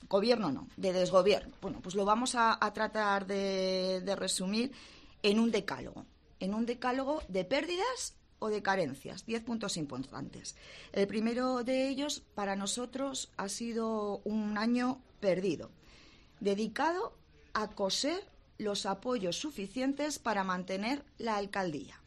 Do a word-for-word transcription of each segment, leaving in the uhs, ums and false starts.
gobierno no, de desgobierno. Bueno, pues lo vamos a, a tratar de, de resumir en un decálogo, en un decálogo de pérdidas o de carencias, diez puntos importantes. El primero de ellos, para nosotros, ha sido un año perdido, dedicado a coser los apoyos suficientes para mantener la alcaldía.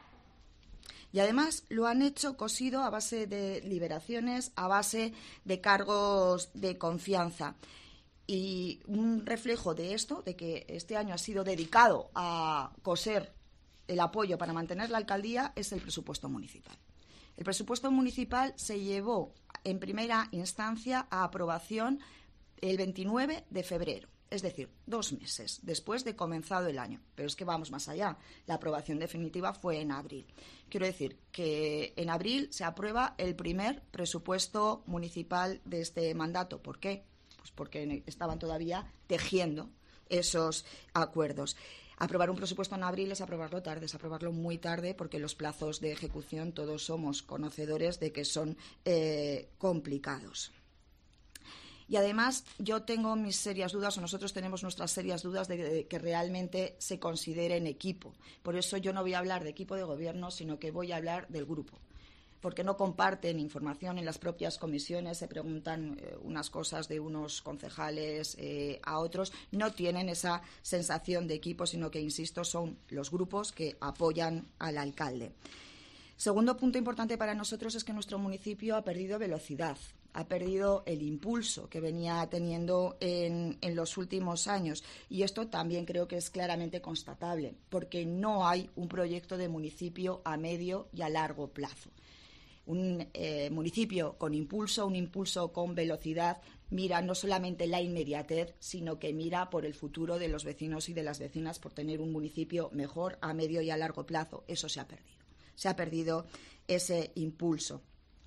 Y además lo han hecho cosido a base de liberaciones, a base de cargos de confianza. Y un reflejo de esto, de que este año ha sido dedicado a coser el apoyo para mantener la alcaldía, es el presupuesto municipal. El presupuesto municipal se llevó en primera instancia a aprobación el veintinueve de febrero, es decir, dos meses después de comenzado el año. Pero es que vamos más allá. La aprobación definitiva fue en abril. Quiero decir que en abril se aprueba el primer presupuesto municipal de este mandato. ¿Por qué? Pues porque estaban todavía tejiendo esos acuerdos. Aprobar un presupuesto en abril es aprobarlo tarde, es aprobarlo muy tarde, porque los plazos de ejecución todos somos conocedores de que son eh, complicados. Y además yo tengo mis serias dudas, o nosotros tenemos nuestras serias dudas de, de que realmente se considere en equipo. Por eso yo no voy a hablar de equipo de gobierno, sino que voy a hablar del grupo. Porque no comparten información en las propias comisiones, se preguntan eh, unas cosas de unos concejales eh, a otros, no tienen esa sensación de equipo, sino que, insisto, son los grupos que apoyan al alcalde. Segundo punto importante para nosotros es que nuestro municipio ha perdido velocidad, ha perdido el impulso que venía teniendo en, en los últimos años. Y esto también creo que es claramente constatable, porque no hay un proyecto de municipio a medio y a largo plazo. Un eh, municipio con impulso, un impulso con velocidad, mira no solamente la inmediatez, sino que mira por el futuro de los vecinos y de las vecinas, por tener un municipio mejor a medio y a largo plazo. Eso se ha perdido. Se ha perdido ese impulso.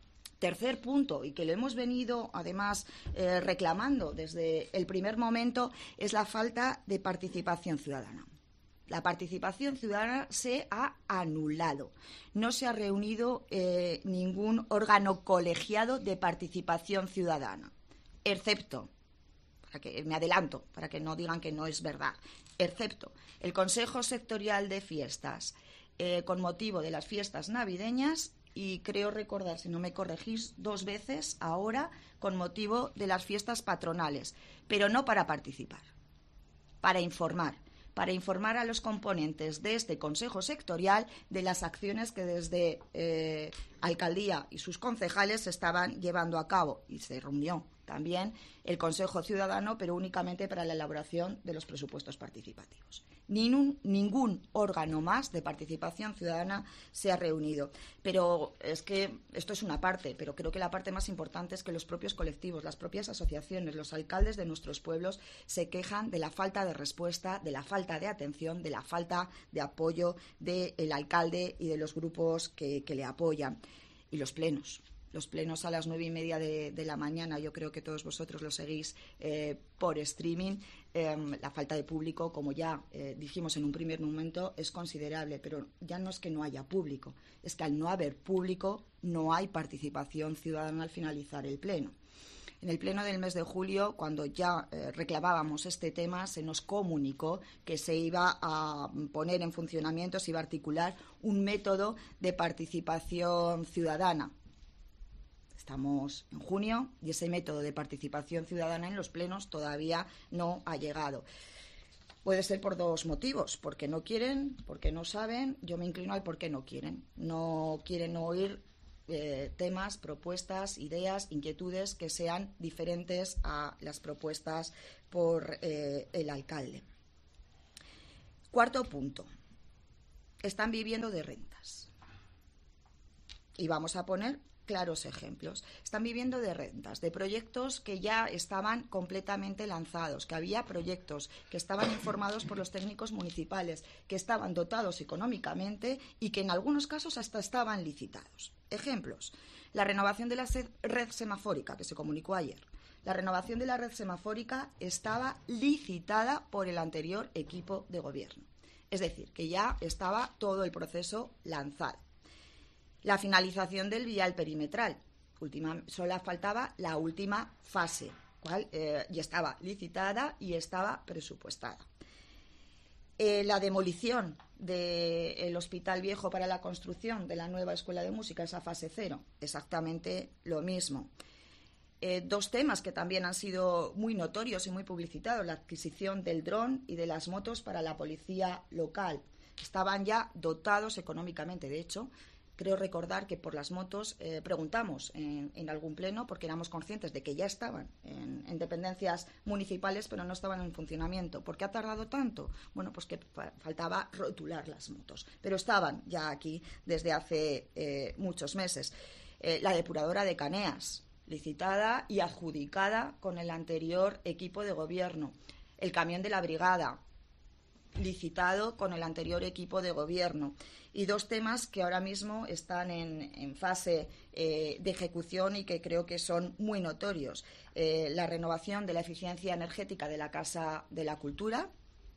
Tercer punto, y que lo hemos venido además eh, reclamando desde el primer momento, es la falta de participación ciudadana. La participación ciudadana se ha anulado. No se ha reunido eh, ningún órgano colegiado de participación ciudadana, excepto, para que me adelanto, para que no digan que no es verdad, excepto el Consejo Sectorial de Fiestas, eh, con motivo de las fiestas navideñas, y creo recordar, si no me corregís, dos veces ahora con motivo de las fiestas patronales, pero no para participar, para informar. para informar a los componentes de este Consejo Sectorial de las acciones que desde eh, Alcaldía y sus concejales se estaban llevando a cabo. Y se reunió también el Consejo Ciudadano, pero únicamente para la elaboración de los presupuestos participativos. Ningún, ningún órgano más de participación ciudadana se ha reunido. Pero es que esto es una parte, pero creo que la parte más importante es que los propios colectivos, las propias asociaciones, los alcaldes de nuestros pueblos se quejan de la falta de respuesta, de la falta de atención, de la falta de apoyo del alcalde y de los grupos que, que le apoyan. Y los plenos. Los plenos a las nueve y media de, de la mañana, yo creo que todos vosotros lo seguís eh, por streaming. Eh, la falta de público, como ya eh, dijimos en un primer momento, es considerable, pero ya no es que no haya público, es que al no haber público no hay participación ciudadana al finalizar el pleno. En el pleno del mes de julio, cuando ya eh, reclamábamos este tema, se nos comunicó que se iba a poner en funcionamiento, se iba a articular un método de participación ciudadana. Estamos en junio y ese método de participación ciudadana en los plenos todavía no ha llegado. Puede ser por dos motivos, porque no quieren, porque no saben. Yo me inclino al por qué no quieren. No quieren oír eh, temas, propuestas, ideas, inquietudes que sean diferentes a las propuestas por eh, el alcalde. Cuarto punto. Están viviendo de rentas. Y vamos a poner claros ejemplos. Están viviendo de rentas, de proyectos que ya estaban completamente lanzados, que había proyectos que estaban informados por los técnicos municipales, que estaban dotados económicamente y que en algunos casos hasta estaban licitados. Ejemplos: la renovación de la red semafórica, que se comunicó ayer. La renovación de la red semafórica estaba licitada por el anterior equipo de gobierno. Es decir, que ya estaba todo el proceso lanzado. La finalización del vial perimetral. Última, solo faltaba la última fase. cual eh, y estaba licitada y estaba presupuestada. Eh, la demolición del Hospital Viejo para la construcción de la nueva Escuela de Música, esa fase cero, exactamente lo mismo. Eh, dos temas que también han sido muy notorios y muy publicitados, la adquisición del dron y de las motos para la policía local. Estaban ya dotados económicamente, de hecho, creo recordar que por las motos eh, preguntamos en, en algún pleno porque éramos conscientes de que ya estaban en, en dependencias municipales, pero no estaban en funcionamiento. ¿Por qué ha tardado tanto? Bueno, pues que fa- faltaba rotular las motos, pero estaban ya aquí desde hace eh, muchos meses. Eh, la depuradora de Caneas, licitada y adjudicada con el anterior equipo de gobierno. El camión de la brigada, licitado con el anterior equipo de gobierno. Y dos temas que ahora mismo están en, en fase eh, de ejecución y que creo que son muy notorios. Eh, la renovación de la eficiencia energética de la Casa de la Cultura.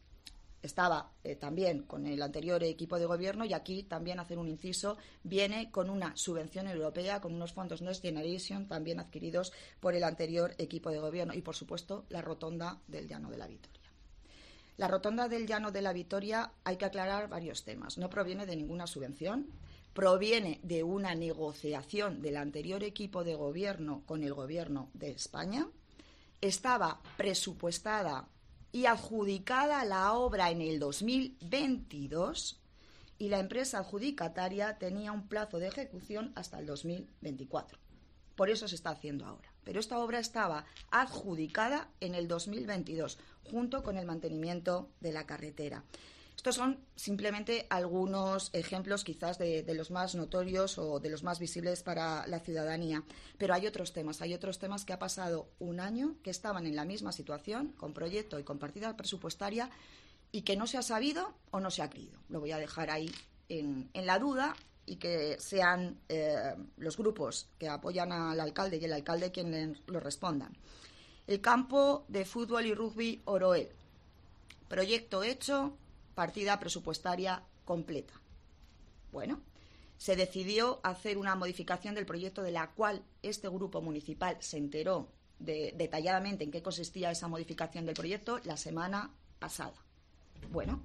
Estaba eh, también con el anterior equipo de gobierno y aquí también hacer un inciso, viene con una subvención europea, con unos fondos Next Generation también adquiridos por el anterior equipo de gobierno y, por supuesto, la rotonda del Llano de la Vitoria. La rotonda del Llano de la Vitoria, hay que aclarar varios temas. No proviene de ninguna subvención, proviene de una negociación del anterior equipo de gobierno con el gobierno de España. Estaba presupuestada y adjudicada la obra en el dos mil veintidós y la empresa adjudicataria tenía un plazo de ejecución hasta el dos mil veinticuatro. Por eso se está haciendo ahora. Pero esta obra estaba adjudicada en el dos mil veintidós, junto con el mantenimiento de la carretera. Estos son simplemente algunos ejemplos quizás de, de los más notorios o de los más visibles para la ciudadanía. Pero hay otros temas, hay otros temas que ha pasado un año, que estaban en la misma situación, con proyecto y con partida presupuestaria, y que no se ha sabido o no se ha querido. Lo voy a dejar ahí en, en la duda y que sean eh, los grupos que apoyan al alcalde y el alcalde quienes lo respondan. El campo de fútbol y rugby Oroel. Proyecto hecho, partida presupuestaria completa. Bueno, se decidió hacer una modificación del proyecto de la cual este grupo municipal se enteró de, detalladamente en qué consistía esa modificación del proyecto la semana pasada. Bueno,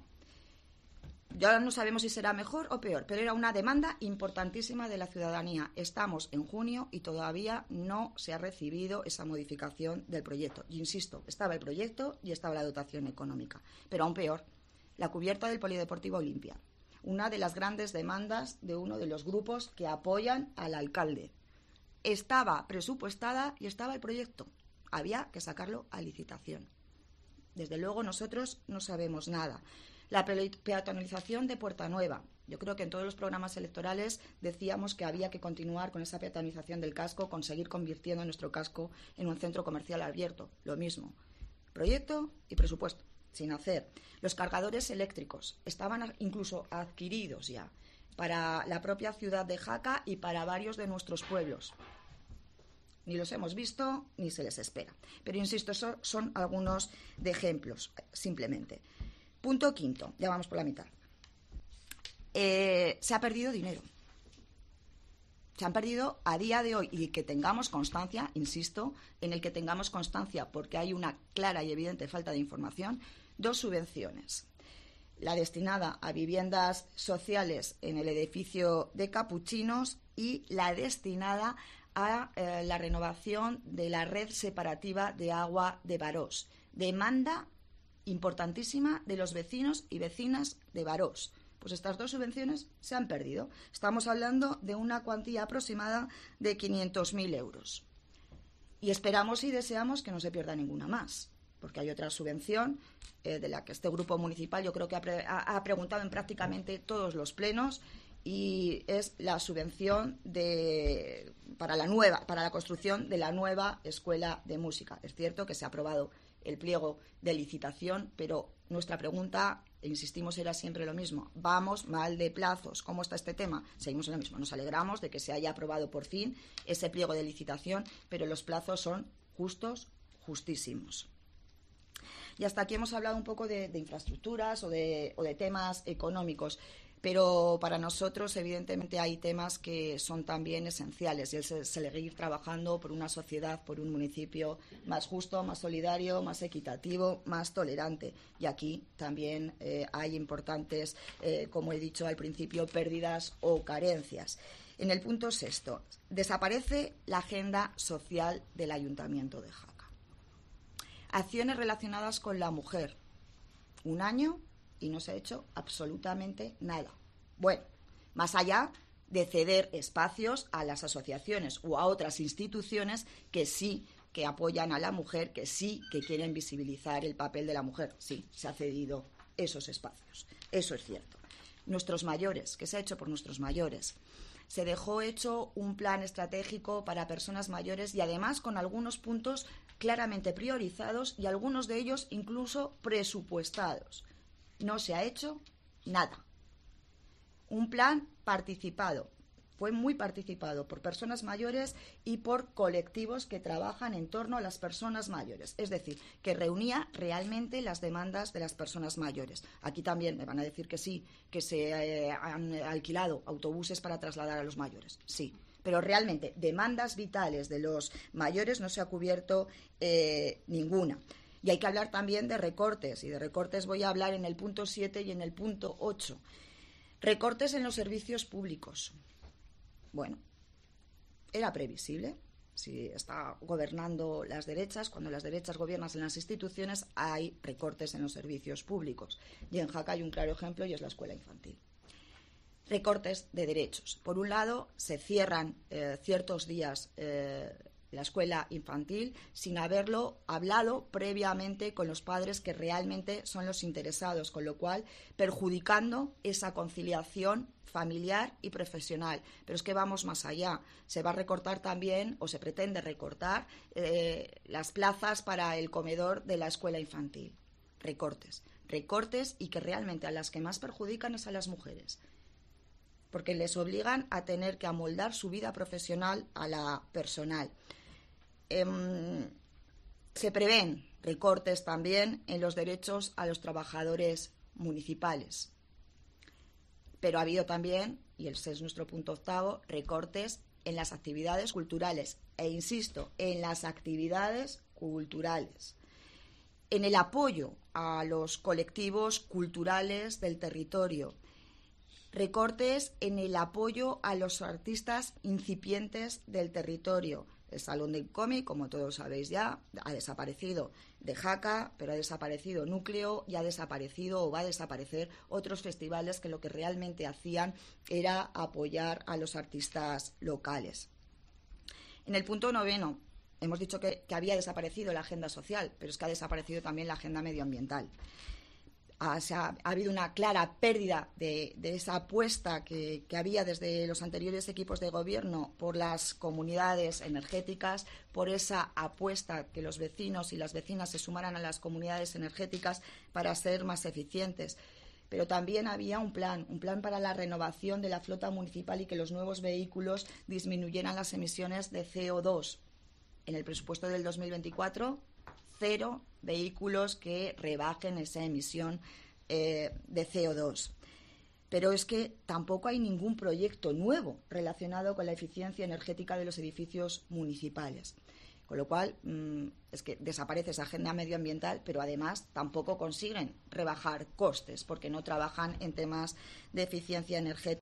ya no sabemos si será mejor o peor, pero era una demanda importantísima de la ciudadanía. Estamos en junio y todavía no se ha recibido esa modificación del proyecto. Y insisto, estaba el proyecto y estaba la dotación económica. Pero aún peor, la cubierta del Polideportivo Olimpia, una de las grandes demandas de uno de los grupos que apoyan al alcalde. Estaba presupuestada y estaba el proyecto. Había que sacarlo a licitación. Desde luego nosotros no sabemos nada. La peatonalización de Puerta Nueva. Yo creo que en todos los programas electorales decíamos que había que continuar con esa peatonalización del casco, conseguir convirtiendo nuestro casco en un centro comercial abierto. Lo mismo. Proyecto y presupuesto, sin hacer. Los cargadores eléctricos estaban incluso adquiridos ya para la propia ciudad de Jaca y para varios de nuestros pueblos. Ni los hemos visto ni se les espera. Pero insisto, esos son algunos de ejemplos, simplemente. Punto quinto, ya vamos por la mitad. Eh, se ha perdido dinero. Se han perdido a día de hoy, y que tengamos constancia, insisto, en el que tengamos constancia, porque hay una clara y evidente falta de información, dos subvenciones. La destinada a viviendas sociales en el edificio de Capuchinos y la destinada a eh, la renovación de la red separativa de agua de Barós. Demanda importantísima de los vecinos y vecinas de Barós. Pues estas dos subvenciones se han perdido. Estamos hablando de una cuantía aproximada de quinientos mil euros. Y esperamos y deseamos que no se pierda ninguna más, porque hay otra subvención eh, de la que este grupo municipal yo creo que ha, pre- ha, ha preguntado en prácticamente todos los plenos, y es la subvención de, para la nueva, para la construcción de la nueva escuela de música. Es cierto que se ha aprobado el pliego de licitación, pero nuestra pregunta, insistimos, era siempre lo mismo. Vamos mal de plazos. ¿Cómo está este tema? Seguimos en lo mismo. Nos alegramos de que se haya aprobado por fin ese pliego de licitación, pero los plazos son justos, justísimos. Y hasta aquí hemos hablado un poco de, de infraestructuras o de, o de temas económicos. Pero para nosotros, evidentemente, hay temas que son también esenciales y es seguir trabajando por una sociedad, por un municipio más justo, más solidario, más equitativo, más tolerante. Y aquí también eh, hay importantes, eh, como he dicho al principio, pérdidas o carencias. En el punto sexto, desaparece la agenda social del Ayuntamiento de Jaca. Acciones relacionadas con la mujer. Un año y no se ha hecho absolutamente nada. Bueno, más allá de ceder espacios a las asociaciones o a otras instituciones que sí que apoyan a la mujer, que sí que quieren visibilizar el papel de la mujer. Sí, se ha cedido esos espacios. Eso es cierto. Nuestros mayores, ¿qué se ha hecho por nuestros mayores? Se dejó hecho un plan estratégico para personas mayores y además con algunos puntos claramente priorizados y algunos de ellos incluso presupuestados. No se ha hecho nada. Un plan participado, fue muy participado por personas mayores y por colectivos que trabajan en torno a las personas mayores, es decir, que reunía realmente las demandas de las personas mayores. Aquí también me van a decir que sí, que se eh, han alquilado autobuses para trasladar a los mayores, sí. Pero realmente demandas vitales de los mayores no se ha cubierto eh, ninguna. Y hay que hablar también de recortes, y de recortes voy a hablar en el punto siete y en el punto ocho. Recortes en los servicios públicos. Bueno, era previsible. Si está gobernando las derechas, cuando las derechas gobiernan en las instituciones, hay recortes en los servicios públicos. Y en Jaca hay un claro ejemplo y es la escuela infantil. Recortes de derechos. Por un lado, se cierran eh, ciertos días eh, la escuela infantil sin haberlo hablado previamente con los padres que realmente son los interesados, con lo cual perjudicando esa conciliación familiar y profesional. Pero es que vamos más allá. Se va a recortar también, o se pretende recortar, eh, las plazas para el comedor de la escuela infantil. Recortes. Recortes y que realmente a las que más perjudican es a las mujeres, porque les obligan a tener que amoldar su vida profesional a la personal. Eh, se prevén recortes también en los derechos a los trabajadores municipales. Pero ha habido también, y ese es nuestro punto octavo, recortes en las actividades culturales. E insisto, en las actividades culturales. En el apoyo a los colectivos culturales del territorio. Recortes en el apoyo a los artistas incipientes del territorio. El Salón del Cómic, como todos sabéis ya, ha desaparecido de Jaca, pero ha desaparecido Núcleo y ha desaparecido o va a desaparecer otros festivales que lo que realmente hacían era apoyar a los artistas locales. En el punto noveno, hemos dicho que, que había desaparecido la agenda social, pero es que ha desaparecido también la agenda medioambiental. Ha, se ha, ha habido una clara pérdida de, de esa apuesta que, que había desde los anteriores equipos de gobierno por las comunidades energéticas, por esa apuesta que los vecinos y las vecinas se sumaran a las comunidades energéticas para ser más eficientes. Pero también había un plan, un plan para la renovación de la flota municipal y que los nuevos vehículos disminuyeran las emisiones de C O dos. En el presupuesto del dos mil veinticuatro, cero vehículos que rebajen esa emisión eh, de C O dos. Pero es que tampoco hay ningún proyecto nuevo relacionado con la eficiencia energética de los edificios municipales. Con lo cual, mmm, es que desaparece esa agenda medioambiental, pero además tampoco consiguen rebajar costes porque no trabajan en temas de eficiencia energética.